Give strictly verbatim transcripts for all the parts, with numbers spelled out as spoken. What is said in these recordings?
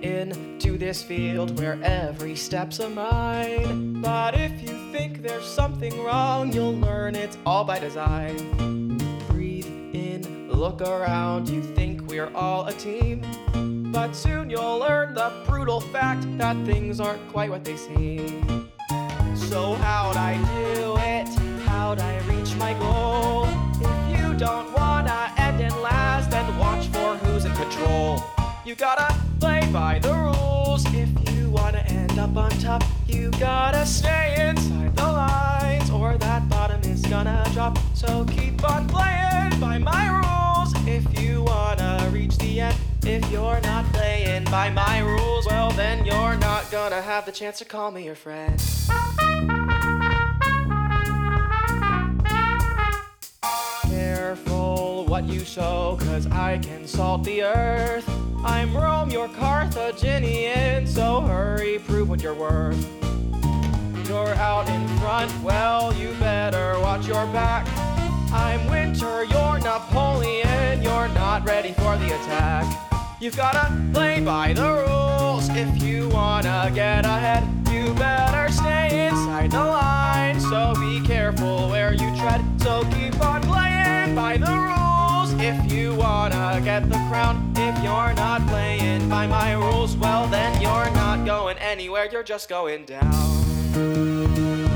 into this field where every step's a mine. But if you think there's something wrong, you'll learn it's all by design. Breathe in, look around, you think we're all a team. But soon you'll learn the brutal fact that things aren't quite what they seem. So how'd I do it? How'd I reach my goal? If you don't wanna end in last, then watch for who's in control. You gotta play by the rules. If you wanna end up on top, you gotta stay inside the lines, or that bottom is gonna drop. So keep on playing by my rules if you wanna reach the end. If you're not playing by my rules, well then you're not gonna have the chance to call me your friend. Careful what you sow, cause I can salt the earth. I'm Rome, you're Carthaginian, so hurry, prove what you're worth. You're out in front, well, you better watch your back. I'm Winter, you're Napoleon, you're not ready for the attack. You've gotta play by the rules if you wanna get ahead. You better stay inside the line, so be careful where you tread. So keep on playing by the rules if you wanna get the crown. If you're not playing by my rules, well then you're not going anywhere, you're just going down.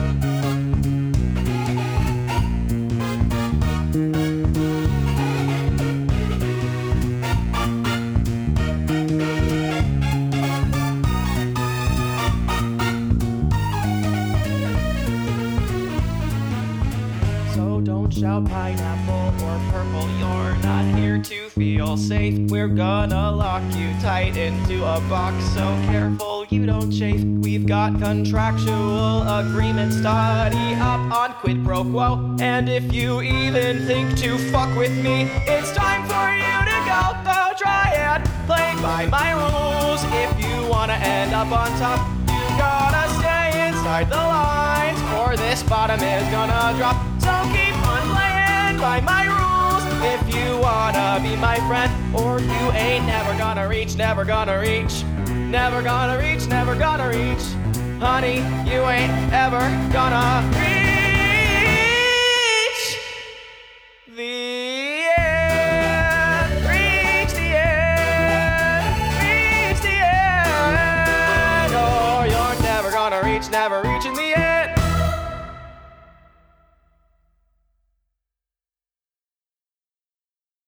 So don't shout pineapple or purple, you're not here to feel safe. We're gonna lock you tight into a box, so careful you don't chafe. We've got contractual agreements, study up on quid pro quo. And if you even think to fuck with me, it's time for you to go. Go try and play by my rules. If you wanna end up on top, you gotta stay inside the lines, or this bottom is gonna drop. So keep on playing by my rules if you wanna be my friend, or you ain't never gonna reach, never gonna reach, never gonna reach, never gonna reach. Honey, you ain't ever gonna reach.